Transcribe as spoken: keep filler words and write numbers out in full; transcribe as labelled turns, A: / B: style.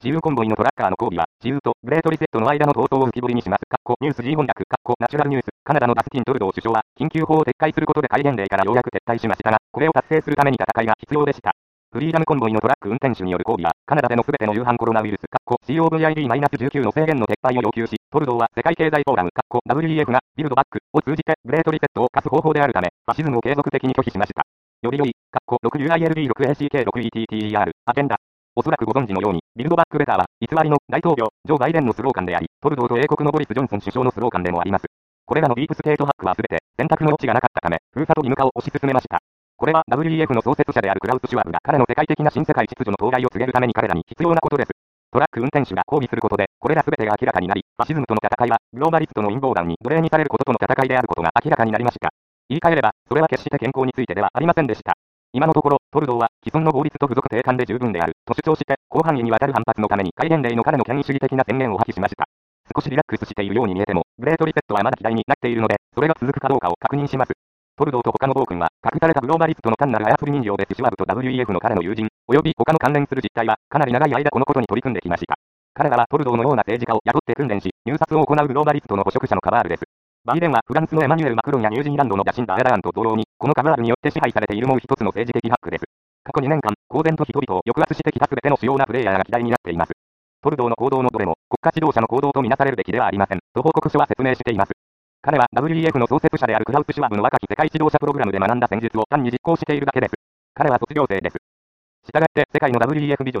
A: 自由コンボイのトラッカーの交尾は、自由とグレートリセットの間の闘争を浮き彫りにします。ニュース G 翻訳、ナチュラルニュース、カナダのダスティン・トルドー首相は、緊急法を撤回することで戒厳令からようやく撤退しましたが、これを達成するために戦いが必要でした。フリーダムコンボイのトラック運転手による交尾は、カナダでのすべての有犯コロナウイルス、コブイじゅうきゅう の制限の撤廃を要求し、トルドーは世界経済フォーラム、ダブリューイーエフ がビルドバックを通じてグレートリセットを課す方法であるため、ファシズムを継続的に拒否しました。より良い、ろくユーアイエルビーろくエーシーケーろくイーティーティーイーアール、アジェンダ。おそらくご存知のように、ビルドバックベターは、偽りの大統領、ジョー・バイデンのスローガンであり、トルドーと英国のボリス・ジョンソン首相のスローガンでもあります。これらのディープステートハックはすべて、選択の余地がなかったため、封鎖と義務化を推し進めました。これは ダブリューイーエフ の創設者であるクラウス・シュワブが彼の世界的な新世界秩序の到来を告げるために彼らに必要なことです。トラック運転手が交尾することで、これらすべてが明らかになり、ファシズムとの戦いは、グローバリストの陰謀団に奴隷にされることとの戦いであることが明らかになりました。言い換えれば、それは決して健康についてではありませんでした。今のところ、トルドーは、既存の法律と付属定款で十分である、と主張して、広範囲にわたる反発のために戒厳令の彼の権威主義的な宣言を破棄しました。少しリラックスしているように見えても、グレートリセットはまだ嫌いになっているので、それが続くかどうかを確認します。トルドーと他の暴君は、隠されたグローバリストの単なる操り人形ですし、シュワブと ダブリューイーエフ の彼の友人、及び他の関連する実態は、かなり長い間このことに取り組んできました。彼らはトルドーのような政治家を雇って訓練し、入札を行うグローバリストの捕食者のカバールです。バイデンはフランスのエマニュエル・マクロンやニュージーランドのジャシンダ・アヤダーンと同様に、このカバールによって支配されているもう一つの政治的ハックです。過去にねんかん、公然と人々を抑圧してきたすべての主要なプレイヤーが嫌いになっています。トルドーの行動のどれも、国家指導者の行動とみなされるべきではありません、と報告書は説明しています。彼は ダブリューイーエフ の創設者であるクラウス・シュワブの若き世界指導者プログラムで学んだ戦術を単に実行しているだけです。彼は卒業生です。したがって世界の ダブリューイーエフ ビジョン